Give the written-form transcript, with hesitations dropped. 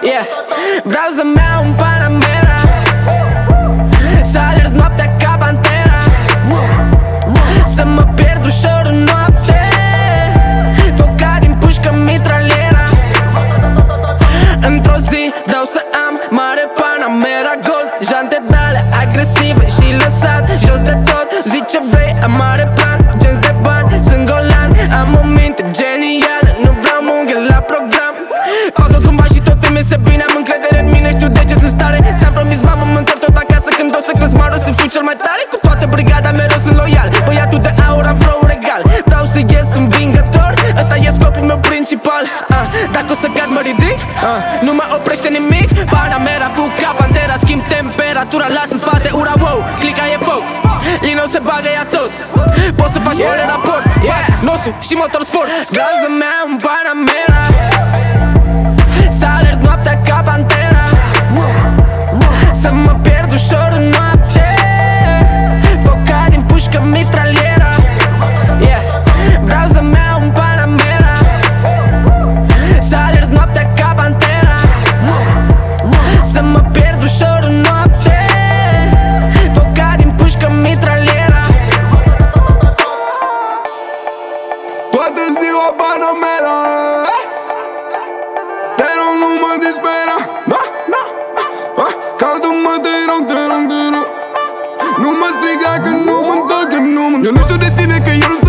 Yeah. Vreau să-mi iau un Panamera, să alerg noaptea ca pantera, să mă pierd ușor în noapte, foca din pușcă mitraliera. Într-o zi vreau să am mare Panamera Gold, jante d'alea agresive și lăsat jos de tot. Zi ce vrei, am mare plan, genți de bani, sunt golan. Am o minte genială, nu vreau munghe la program. Fac-o cumva și tot îmi iese bine, am încredere în mine, știu de ce sunt stare. Ți-am promis, mamă, mă întorc tot acasă când o să cresc maro, să fiu cel mai tare. Cu toată brigada mereu sunt loial, băiatul de aur, am flow regal. Vreau să ies învingător, ăsta e scopul meu principal. Dacă o să cad mă ridic, nu mă oprește nimic. Panamera, fug ca pantera, schimb temperatura, las în spate ura, wow, clica e foc. Lino se bagă ea tot, poți să faci mare raport, Nosu și motorsport. Vreau să-mi iau un Panamera, să alerg noaptea ca pantera, să mă pierd ușor în noapte, foca din pușcă mitraliera. Vreau să-mi iau un Panamera, să alerg noaptea ca pantera, să mă pierd ușor în noapte, foca din pușcă mitraliera. Toată ziua Panamera, te rog nu mă dispera, caută-mă, te rog, te rog, te rog. Nu mă striga că nu mă întorc, că nu mă. Eu nu știu de tine că eu nu